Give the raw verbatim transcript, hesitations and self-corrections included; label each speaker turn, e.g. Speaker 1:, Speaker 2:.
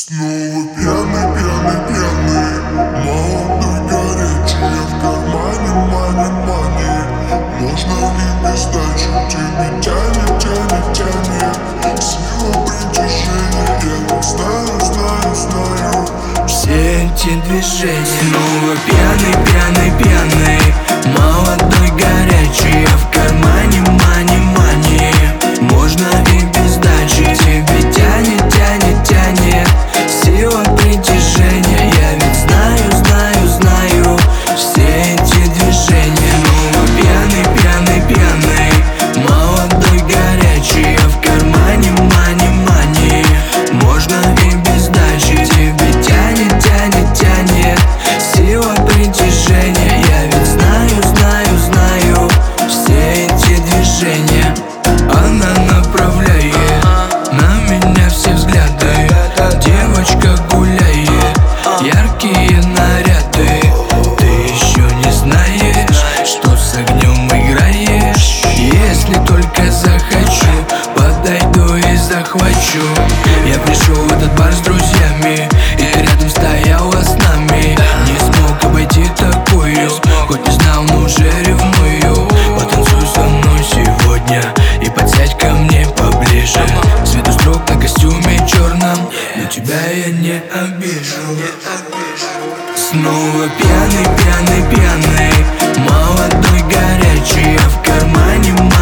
Speaker 1: Снова пьяный, пьяный, пьяный, молодой, горячий, я в кармане, мани, мани. Можно и без сдачи, тебе тянет, тянет, тянет. Сила притяжения, я ведь знаю, знаю, знаю.
Speaker 2: Все эти движения. Снова пьяный, пьяный, пьяный, молодой, горячий, я в кармане, мани, мани. Можно и без сдачи, тебе тянет, тянет, тянет. Сила притяжения, я ведь знаю, знаю, знаю. Все эти движения. Снова пьяный, пьяный, пьяный, молодой, горячий, я в кармане, мани, мани. Можно и без сдачи, тебе тянет, тянет, тянет. Сила притяжения, я ведь знаю, знаю, знаю. Все эти движения. Она направляет на меня все взгляды. Девочка гуляет, яркие наряды. Ты еще не знаешь, что с огнем играешь. Если только захочу, подойду и захвачу. Я пришел в этот бар с друзьями, и ты рядом стояла с нами. Не смог обойти такую, хоть не знал, но уже ревную. Потанцуй со мной сегодня и подсядь ко мне поближе. Цвет строк на костюме черном, но тебя я не обижу. Снова пьяный, пьяный, пьяный, молодой, горячий, я в кармане.